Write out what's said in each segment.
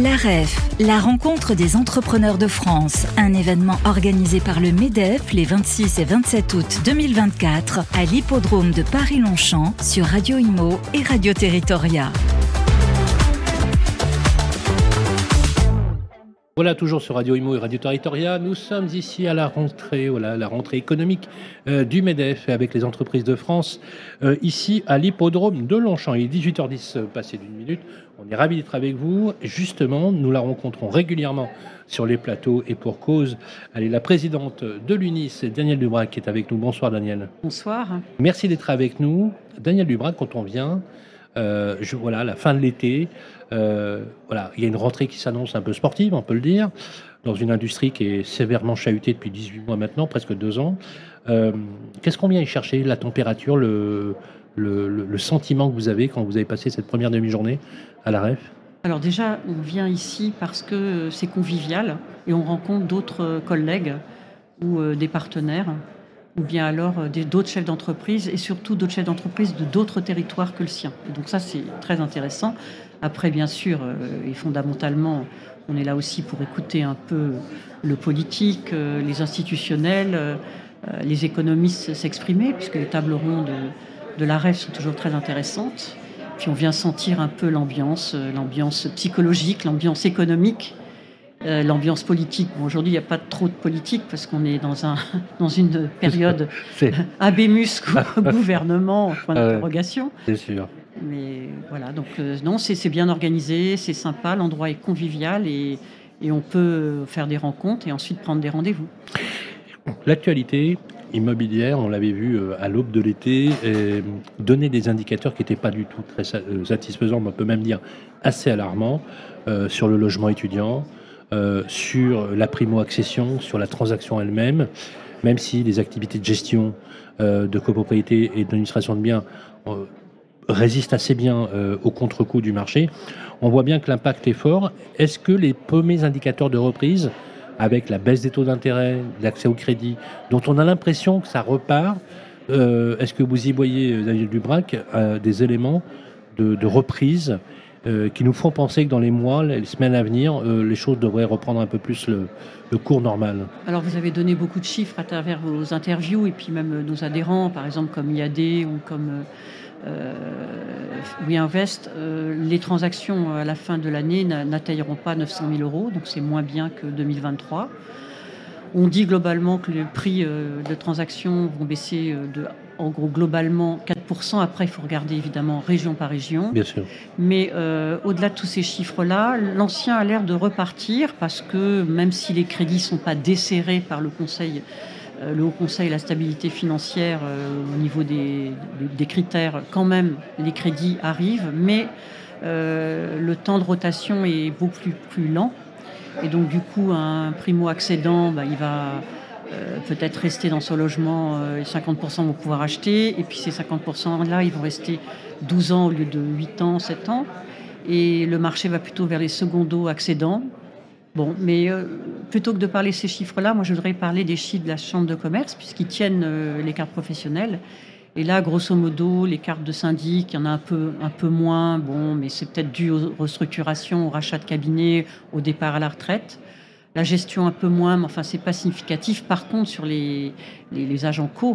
La REF, la rencontre des entrepreneurs de France, un événement organisé par le MEDEF les 26 et 27 août 2024 à l'hippodrome de Paris-Longchamp sur Radio Imo et Radio Territoria. Voilà, toujours sur Radio Imo et Radio Territoria. Nous sommes ici à la rentrée, la rentrée économique du MEDEF avec les entreprises de France, ici à l'hippodrome de Longchamp. Il est 18h10 passé d'une minute. On est ravis d'être avec vous. Justement, nous la rencontrons régulièrement sur les plateaux et pour cause. Elle est la présidente de l'UNIS, Danielle Dubrac, qui est avec nous. Bonsoir Danielle. Bonsoir. Merci d'être avec nous. Danielle Dubrac, quand on vient, la fin de l'été, il y a une rentrée qui s'annonce un peu sportive, on peut le dire, dans une industrie qui est sévèrement chahutée depuis 18 mois maintenant, presque 2 ans. Qu'est-ce qu'on vient y chercher? La température, le sentiment que vous avez quand vous avez passé cette première demi-journée à la REF? Alors déjà, on vient ici parce que c'est convivial et on rencontre d'autres collègues ou des partenaires, ou bien alors d'autres chefs d'entreprise et surtout d'autres chefs d'entreprise de d'autres territoires que le sien. Et donc ça, c'est très intéressant. Après, bien sûr, et fondamentalement, on est là aussi pour écouter un peu le politique, les institutionnels, les économistes s'exprimer, puisque les tables rondes de la REF sont toujours très intéressantes. Puis on vient sentir un peu l'ambiance psychologique, l'ambiance économique, l'ambiance politique. Bon, aujourd'hui, il n'y a pas trop de politique parce qu'on est dans une période abémus gouvernement, point d'interrogation. C'est sûr. Mais voilà, donc non, c'est bien organisé, c'est sympa, l'endroit est convivial et on peut faire des rencontres et ensuite prendre des rendez-vous. L'actualité immobilière, on l'avait vu à l'aube de l'été, donner des indicateurs qui n'étaient pas du tout très satisfaisants, on peut même dire assez alarmants, sur le logement étudiant, sur la primo-accession, sur la transaction elle-même, même si les activités de gestion, de copropriété et d'administration de biens résistent assez bien au contre-coup du marché. On voit bien que l'impact est fort. Est-ce que les premiers indicateurs de reprise, avec la baisse des taux d'intérêt, l'accès au crédit, dont on a l'impression que ça repart, est-ce que vous y voyez, Danielle Dubrac, des éléments de reprise qui nous font penser que dans les mois, les semaines à venir, les choses devraient reprendre un peu plus le cours normal? Alors vous avez donné beaucoup de chiffres à travers vos interviews et puis même nos adhérents, par exemple comme IAD ou comme WeInvest, les transactions à la fin de l'année n'atteindront pas 900 000 €, donc c'est moins bien que 2023. On dit globalement que les prix de transactions vont baisser en gros globalement 4%. Après, il faut regarder évidemment région par région. Bien sûr. Mais au-delà de tous ces chiffres-là, l'ancien a l'air de repartir parce que même si les crédits ne sont pas desserrés par le Haut Conseil et la stabilité financière au niveau des critères, quand même, les crédits arrivent, mais le temps de rotation est beaucoup plus lent. Et donc, du coup, un primo-accédant, il va peut-être rester dans son logement, 50% vont pouvoir acheter, et puis ces 50%-là, ils vont rester 12 ans au lieu de 8 ans, 7 ans. Et le marché va plutôt vers les secondo-accédants. Bon, mais plutôt que de parler de ces chiffres-là, moi je voudrais parler des chiffres de la Chambre de commerce, puisqu'ils tiennent les cartes professionnelles. Et là, grosso modo, les cartes de syndic, il y en a un peu moins, bon, mais c'est peut-être dû aux restructurations, au rachat de cabinets, au départ à la retraite. La gestion un peu moins, mais enfin, c'est pas significatif. Par contre, sur les agents co,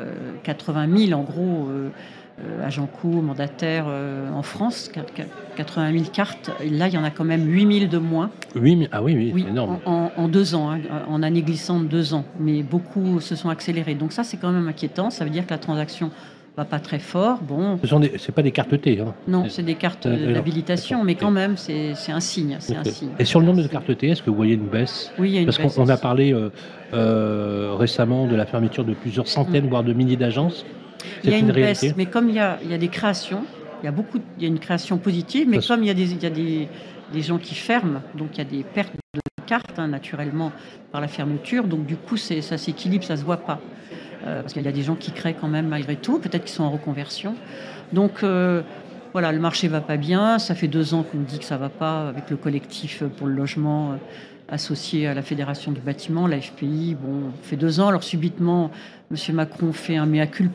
80 000 en gros, agents co, mandataires en France, 80 000 cartes. Et là, il y en a quand même 8 000 de moins. Oui, c'est énorme. En 2 ans, en année glissante 2 ans. Mais beaucoup se sont accélérés. Donc ça, c'est quand même inquiétant. Ça veut dire que la transaction va pas très fort. Bon. C'est pas des cartes T. Hein. Non, c'est des cartes d'habilitation, mais quand même, c'est un signe. Et sur le nombre de cartes T, est-ce que vous voyez une baisse? Oui, il y a une baisse. Parce qu'on a parlé récemment de la fermeture de plusieurs centaines, voire de milliers d'agences. Il y a une baisse, mais comme il y a des créations, il y a une création positive, mais comme il y a des gens qui ferment, donc il y a des pertes de cartes, naturellement, par la fermeture, donc du coup, ça s'équilibre, ça se voit pas. Parce qu'il y a des gens qui créent quand même malgré tout, peut-être qu'ils sont en reconversion. Donc voilà, le marché va pas bien, ça fait 2 ans qu'on dit que ça va pas avec le collectif pour le logement associé à la Fédération du bâtiment, la FPI, bon, fait 2 ans, alors subitement, M. Macron fait un mea culpa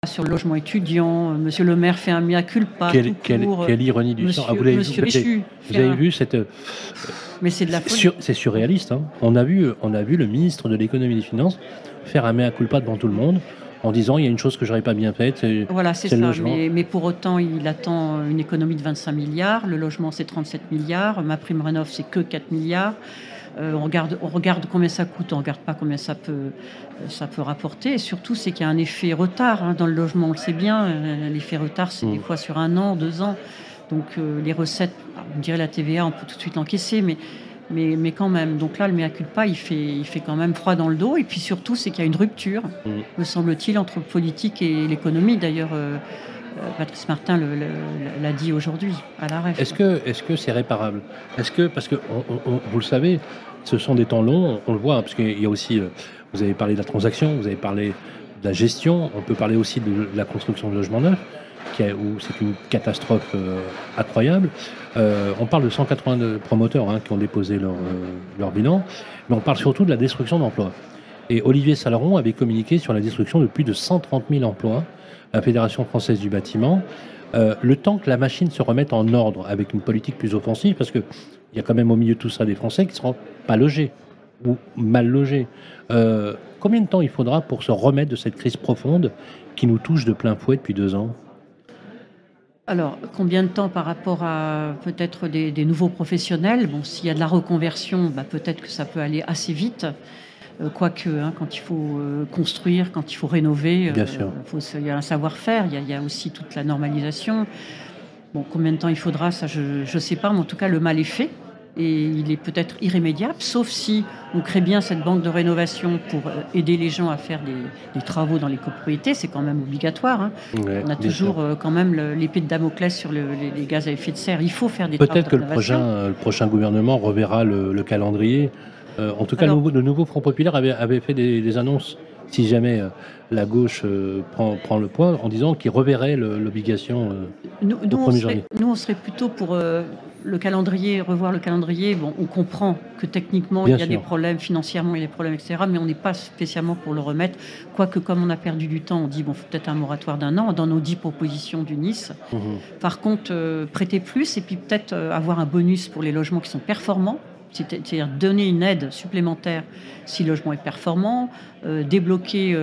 sur le logement étudiant. Monsieur le maire fait un mea culpa. Quelle ironie du sort. Vous avez vu cette... Mais c'est de la folie. C'est surréaliste. Hein. On a vu le ministre de l'économie et des finances faire un mea culpa devant tout le monde en disant il y a une chose que j'aurais pas bien faite. Voilà, c'est ça. Mais pour autant, il attend une économie de 25 milliards. Le logement, c'est 37 milliards. MaPrimeRénov', c'est que 4 milliards. On regarde combien ça coûte, on ne regarde pas combien ça peut rapporter. Et surtout, c'est qu'il y a un effet retard dans le logement, on le sait bien. L'effet retard, c'est des fois sur 1 an, 2 ans. Donc les recettes, on dirait la TVA, on peut tout de suite l'encaisser, mais quand même. Donc là, le mea culpa, il fait quand même froid dans le dos. Et puis surtout, c'est qu'il y a une rupture, me semble-t-il, entre le politique et l'économie. D'ailleurs, Patrice Martin l'a dit aujourd'hui à la REF. Est-ce que c'est réparable ? Parce que vous le savez, ce sont des temps longs, on le voit, parce qu'il y a aussi, vous avez parlé de la transaction, vous avez parlé de la gestion, on peut parler aussi de la construction de logements neufs, où c'est une catastrophe incroyable. On parle de 182 promoteurs qui ont déposé leur bilan, mais on parle surtout de la destruction d'emplois. Et Olivier Saleron avait communiqué sur la destruction de plus de 130 000 emplois, la Fédération française du bâtiment, le temps que la machine se remette en ordre avec une politique plus offensive, parce qu'il y a quand même au milieu de tout ça des Français qui ne seront pas logés ou mal logés. Combien de temps il faudra pour se remettre de cette crise profonde qui nous touche de plein fouet depuis 2 ans ? Alors, combien de temps par rapport à peut-être des nouveaux professionnels ? Bon, s'il y a de la reconversion, peut-être que ça peut aller assez vite. Quoique, quand il faut construire, quand il faut rénover, il y a un savoir-faire, il y a aussi toute la normalisation. Bon, combien de temps il faudra, ça je ne sais pas, mais en tout cas le mal est fait et il est peut-être irrémédiable, sauf si on crée bien cette banque de rénovation pour aider les gens à faire des travaux dans les copropriétés, c'est quand même obligatoire. Ouais, on a toujours quand même l'épée de Damoclès sur les gaz à effet de serre, il faut faire des travaux de rénovation. Peut-être que le prochain gouvernement reverra le calendrier. En tout cas, le nouveau Front Populaire avait fait des annonces, si jamais la gauche prend le poids, en disant qu'il reverrait l'obligation au 1er janvier. Nous, on serait plutôt pour le calendrier, revoir le calendrier. Bon, on comprend que techniquement, il y a des problèmes, financièrement, il y a des problèmes, etc. Mais on n'est pas spécialement pour le remettre. Quoique, comme on a perdu du temps, on dit, faut peut-être un moratoire d'1 an dans nos 10 propositions du Nice. Par contre, prêter plus et puis peut-être avoir un bonus pour les logements qui sont performants. C'est-à-dire donner une aide supplémentaire si le logement est performant, débloquer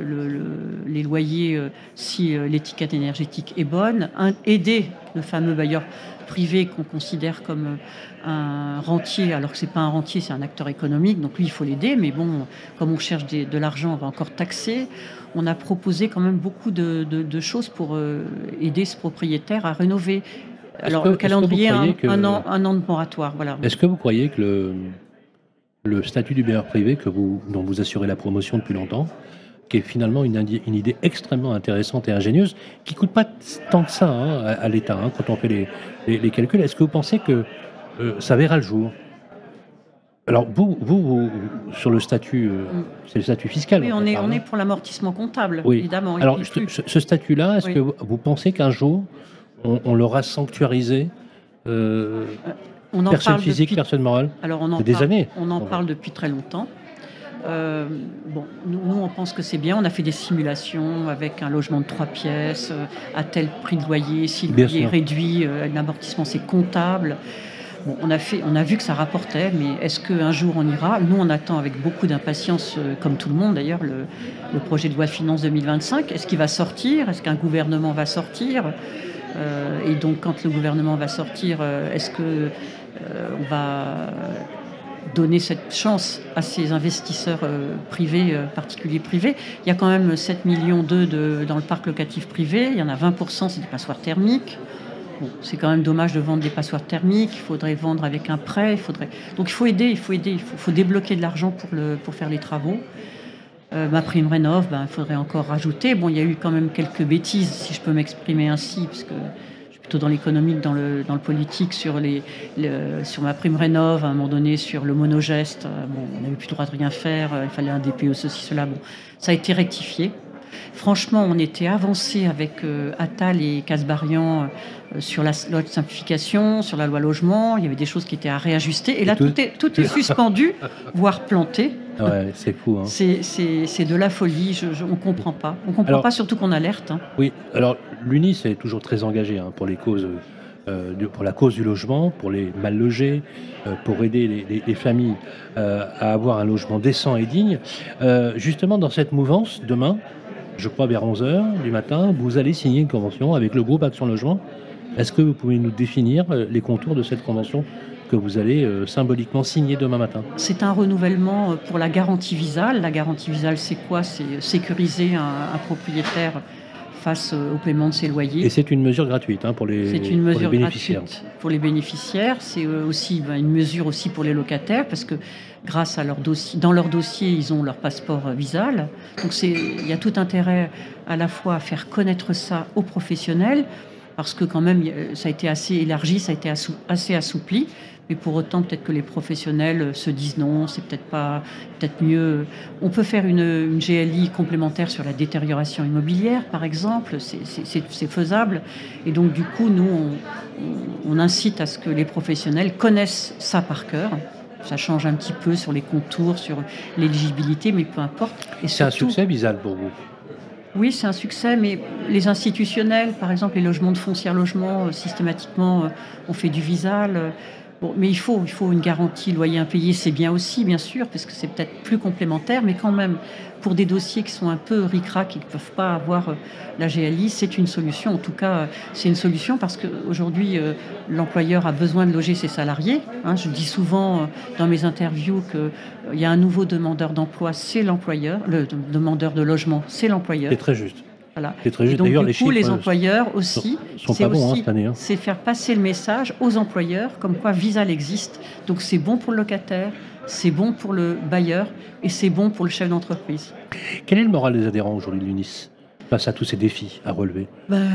les loyers si l'étiquette énergétique est bonne, aider le fameux bailleur privé qu'on considère comme un rentier, alors que ce n'est pas un rentier, c'est un acteur économique, donc lui il faut l'aider, mais bon, comme on cherche de l'argent, on va encore taxer. On a proposé quand même beaucoup de choses pour aider ce propropriétaire à rénover. Alors, le calendrier, un an de moratoire. Voilà. Est-ce que vous croyez que le statut du bailleur privé dont vous assurez la promotion depuis longtemps, qui est finalement une idée extrêmement intéressante et ingénieuse, qui ne coûte pas tant que ça à l'État, quand on fait les calculs, est-ce que vous pensez que ça verra le jour ? Alors, vous sur le statut, c'est le statut fiscal. Oui, on est pour l'amortissement comptable, évidemment. Alors, ce statut-là, est-ce que vous pensez qu'un jour, on l'aura sanctuarisé, personne physique, personne morale. Alors des années. On en parle depuis très longtemps. Nous, on pense que c'est bien. On a fait des simulations avec un logement de 3 pièces, à tel prix de loyer, si le loyer est réduit, l'amortissement c'est comptable. Bon, on a vu que ça rapportait, mais est-ce qu'un jour on ira ? Nous, on attend avec beaucoup d'impatience, comme tout le monde d'ailleurs, le projet de loi de finances 2025. Est-ce qu'il va sortir ? Est-ce qu'un gouvernement va sortir ? Et donc, quand le gouvernement va sortir, est-ce que on va donner cette chance à ces investisseurs privés, particuliers privés ? Il y a quand même 7,2 millions dans le parc locatif privé. Il y en a 20%, c'est des passoires thermiques. Bon, c'est quand même dommage de vendre des passoires thermiques. Il faudrait vendre avec un prêt. Donc, il faut aider. Il faut débloquer de l'argent pour faire les travaux. MaPrimeRénov', il faudrait encore rajouter. Bon, il y a eu quand même quelques bêtises, si je peux m'exprimer ainsi, parce que je suis plutôt dans l'économique, dans le politique, sur MaPrimeRénov', à un moment donné, sur le monogeste. On n'avait plus le droit de rien faire, il fallait un DPE, ceci, cela. Bon, ça a été rectifié. Franchement, on était avancé avec Attal et Kasbarian sur la loi de simplification, sur la loi logement. Il y avait des choses qui étaient à réajuster. Et là, tout est suspendu, voire planté. Ouais, c'est fou. Hein. C'est de la folie, on ne comprend pas. On ne comprend pas, surtout qu'on alerte. Hein. Oui, alors l'UNIS est toujours très engagé pour les causes, pour la cause du logement, pour les mal logés, pour aider les familles à avoir un logement décent et digne. Justement, dans cette mouvance, demain, je crois vers 11h du matin, vous allez signer une convention avec le groupe Action Logement. Est-ce que vous pouvez nous définir les contours de cette convention que vous allez symboliquement signer demain matin? C'est un renouvellement pour la garantie Visale. La garantie Visale, c'est quoi? C'est sécuriser un propriétaire face au paiement de ses loyers. Et c'est une mesure gratuite pour les bénéficiaires. Pour les bénéficiaires. C'est aussi une mesure aussi pour les locataires, parce que grâce à dans leur dossier, ils ont leur passeport Visale. Donc il y a tout intérêt à la fois à faire connaître ça aux professionnels, parce que quand même, ça a été assez élargi, ça a été assez assoupli. Mais pour autant, peut-être que les professionnels se disent non, c'est peut-être mieux. On peut faire une GLI complémentaire sur la détérioration immobilière, par exemple. C'est faisable. Et donc, du coup, nous, on incite à ce que les professionnels connaissent ça par cœur. Ça change un petit peu sur les contours, sur l'éligibilité, mais peu importe. Et c'est surtout un succès, Visale, pour vous? Oui, c'est un succès, mais les institutionnels, par exemple, les logements de Foncière Logement, systématiquement, ont fait du Visale. Bon, mais il faut une garantie loyer impayé, c'est bien aussi, bien sûr, parce que c'est peut-être plus complémentaire, mais quand même, pour des dossiers qui sont un peu ric-rac et qui ne peuvent pas avoir la GLI, c'est une solution. En tout cas, c'est une solution parce qu'aujourd'hui, l'employeur a besoin de loger ses salariés. Je dis souvent dans mes interviews qu'il y a un nouveau demandeur d'emploi, c'est l'employeur. Le demandeur de logement, c'est l'employeur. C'est très juste. Voilà. C'est très juste. Et donc, d'ailleurs, du coup, les employeurs aussi, sont pas bons cette année. C'est faire passer le message aux employeurs comme quoi Visale existe. Donc, c'est bon pour le locataire, c'est bon pour le bailleur et c'est bon pour le chef d'entreprise. Quel est le moral des adhérents aujourd'hui de l'UNIS face à tous ces défis à relever?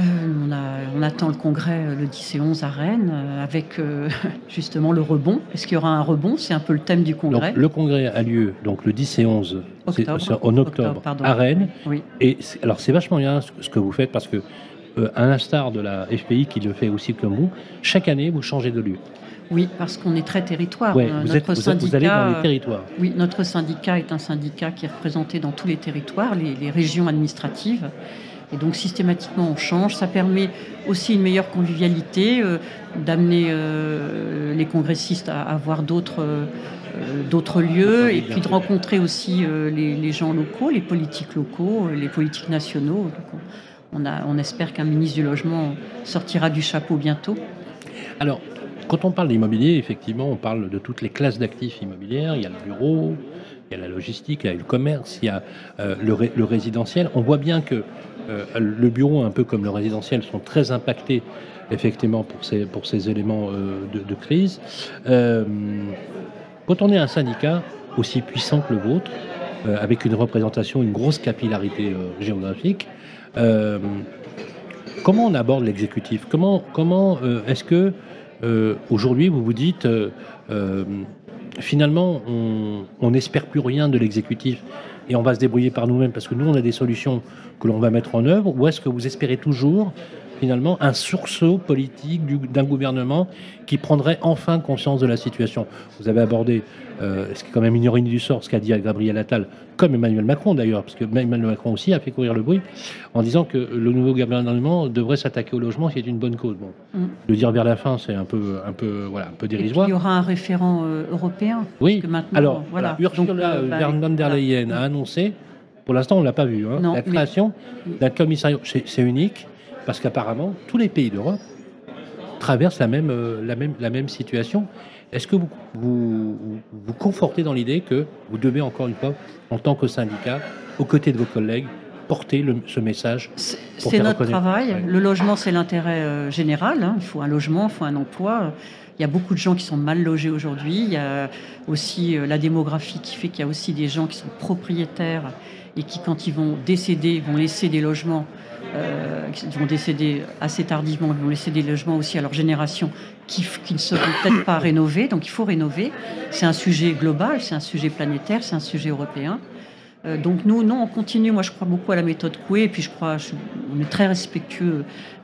On attend le congrès le 10 et 11 à Rennes avec justement le rebond. Est-ce qu'il y aura un rebond? C'est un peu le thème du congrès. Donc, le congrès a lieu donc, le 10 et 11 octobre à Rennes. Oui. Et alors c'est vachement bien ce que vous faites parce que, à l'instar de la FPI qui le fait aussi comme vous, chaque année vous changez de lieu. Oui, parce qu'on est très territoire. Ouais, vous allez dans les territoires. Oui, notre syndicat est un syndicat qui est représenté dans tous les territoires, les régions administratives. Et donc, systématiquement, on change. Ça permet aussi une meilleure convivialité, d'amener les congressistes à voir d'autres lieux, et puis de rencontrer aussi les gens locaux, les politiques locaux, les politiques nationaux. Donc, on espère qu'un ministre du Logement sortira du chapeau bientôt. Alors, quand on parle d'immobilier, effectivement, on parle de toutes les classes d'actifs immobilières. Il y a le bureau, il y a la logistique, il y a le commerce, il y a le résidentiel. On voit bien que le bureau, un peu comme le résidentiel, sont très impactés, effectivement, pour ces éléments de crise. Quand on est un syndicat aussi puissant que le vôtre, avec une représentation, une grosse capillarité géographique, comment on aborde l'exécutif? Comment est-ce que aujourd'hui, vous vous dites, finalement, on n'espère plus rien de l'exécutif et on va se débrouiller par nous-mêmes parce que nous, on a des solutions que l'on va mettre en œuvre, ou est-ce que vous espérez toujours, finalement, un sursaut politique d'un gouvernement qui prendrait enfin conscience de la situation? Vous avez abordé, ce qui est quand même une ironie du sort, ce qu'a dit Gabriel Attal, comme Emmanuel Macron d'ailleurs, parce que Emmanuel Macron aussi a fait courir le bruit, en disant que le nouveau gouvernement devrait s'attaquer au logement, qui est une bonne cause. Bon, le dire vers la fin, c'est un peu dérisoire. Et puis, il y aura un référent européen. Oui, maintenant, alors, Ursula von der Leyen a annoncé, pour l'instant on ne l'a pas vu, la création d'un commissariat, c'est unique, parce qu'apparemment, tous les pays d'Europe traversent la même situation. Est-ce que vous confortez dans l'idée que vous devez, encore une fois, en tant que syndicat, aux côtés de vos collègues, porter ce message? C'est notre travail. Ouais. Le logement, c'est l'intérêt général. Il faut un logement, il faut un emploi. Il y a beaucoup de gens qui sont mal logés aujourd'hui. Il y a aussi la démographie qui fait qu'il y a aussi des gens qui sont propriétaires et qui, quand ils vont décéder, vont laisser des logements. Ils vont décéder assez tardivement, ils vont laisser des logements aussi à leur génération qui ne seront peut-être pas rénovés, donc il faut rénover. C'est un sujet global, c'est un sujet planétaire, c'est un sujet européen. Donc nous, non, on continue. Moi, je crois beaucoup à la méthode Coué, et puis on est très respectueux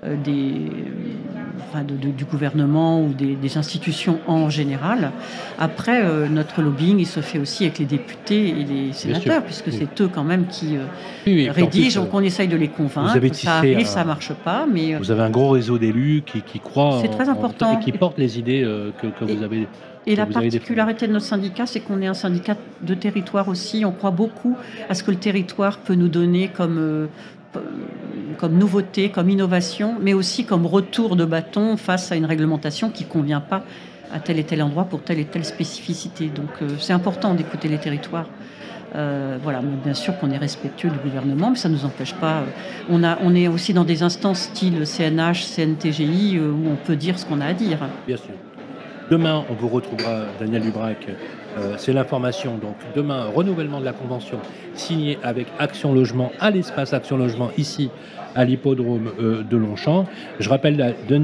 du gouvernement ou des institutions en général. Après, notre lobbying, il se fait aussi avec les députés et les sénateurs, puisque c'est eux quand même qui rédigent. Donc on essaye de les convaincre. Ça arrive, ça marche pas, mais vous avez un gros réseau d'élus qui croient. C'est très important et qui portent les idées que vous avez. Et la particularité de notre syndicat, c'est qu'on est un syndicat de territoire aussi. On croit beaucoup à ce que le territoire peut nous donner comme nouveauté, comme innovation, mais aussi comme retour de bâton face à une réglementation qui ne convient pas à tel et tel endroit pour telle et telle spécificité. Donc c'est important d'écouter les territoires. Mais bien sûr qu'on est respectueux du gouvernement, mais ça ne nous empêche pas. On est aussi dans des instances style CNH, CNTGI, où on peut dire ce qu'on a à dire. Bien sûr. Demain, on vous retrouvera, Daniel Lubrac, c'est l'information. Donc demain, renouvellement de la convention signée avec Action Logement à l'espace Action Logement, ici à l'hippodrome de Longchamp. Je rappelle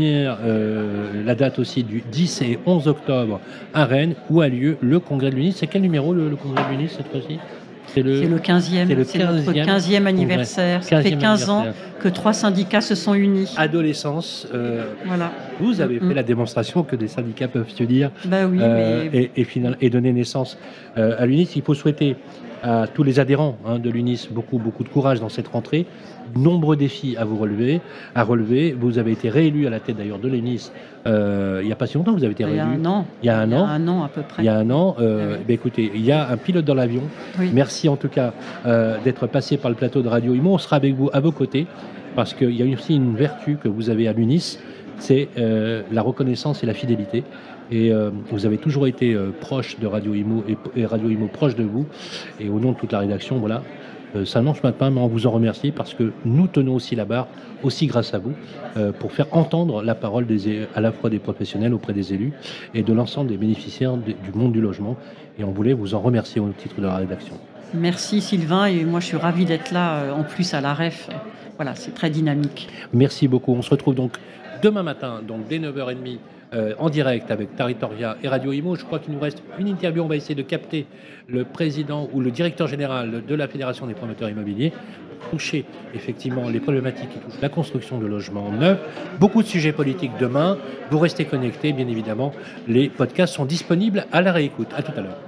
la date aussi du 10 et 11 octobre à Rennes, où a lieu le congrès de l'UNIS. C'est quel numéro le congrès de l'UNIS cette fois-ci ? C'est le 15e. C'est notre 15e anniversaire. Ça fait 15 ans que 3 syndicats se sont unis. Adolescence. Voilà. Vous avez fait la démonstration que des syndicats peuvent se dire et donner naissance à l'UNIS. Il faut souhaiter à tous les adhérents de l'UNIS beaucoup de courage dans cette rentrée. Nombreux défis à relever. Vous avez été réélu à la tête d'ailleurs de l'UNIS il n'y a pas si longtemps. Vous avez été réélu. Il y a un an à peu près. Il y a un an. Écoutez, il y a un pilote dans l'avion. Oui. Merci en tout cas d'être passé par le plateau de Radio Imo. On sera avec vous à vos côtés parce qu'il y a aussi une vertu que vous avez à l'UNIS, c'est la reconnaissance et la fidélité. Et vous avez toujours été proche de Radio Imo et Radio Imo proche de vous. Et au nom de toute la rédaction, voilà. Ça ne mange pas de pain, mais on vous en remercie parce que nous tenons aussi la barre, aussi grâce à vous, pour faire entendre la parole à la fois des professionnels auprès des élus et de l'ensemble des bénéficiaires du monde du logement. Et on voulait vous en remercier au titre de la rédaction. Merci Sylvain, et moi je suis ravie d'être là en plus à la REF. Voilà, c'est très dynamique. Merci beaucoup. On se retrouve donc demain matin, donc dès 9h30, en direct avec Territoria et Radio Imo. Je crois qu'il nous reste une interview. On va essayer de capter le président ou le directeur général de la Fédération des promoteurs immobiliers, toucher effectivement les problématiques qui touchent la construction de logements neufs. Beaucoup de sujets politiques demain. Vous restez connectés, bien évidemment. Les podcasts sont disponibles à la réécoute. À tout à l'heure.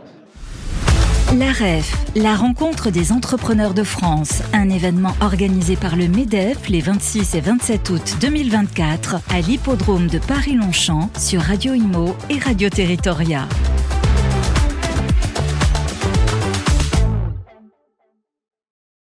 La REF, la rencontre des entrepreneurs de France, un événement organisé par le MEDEF les 26 et 27 août 2024 à l'hippodrome de Paris-Longchamp sur Radio Imo et Radio Territoria.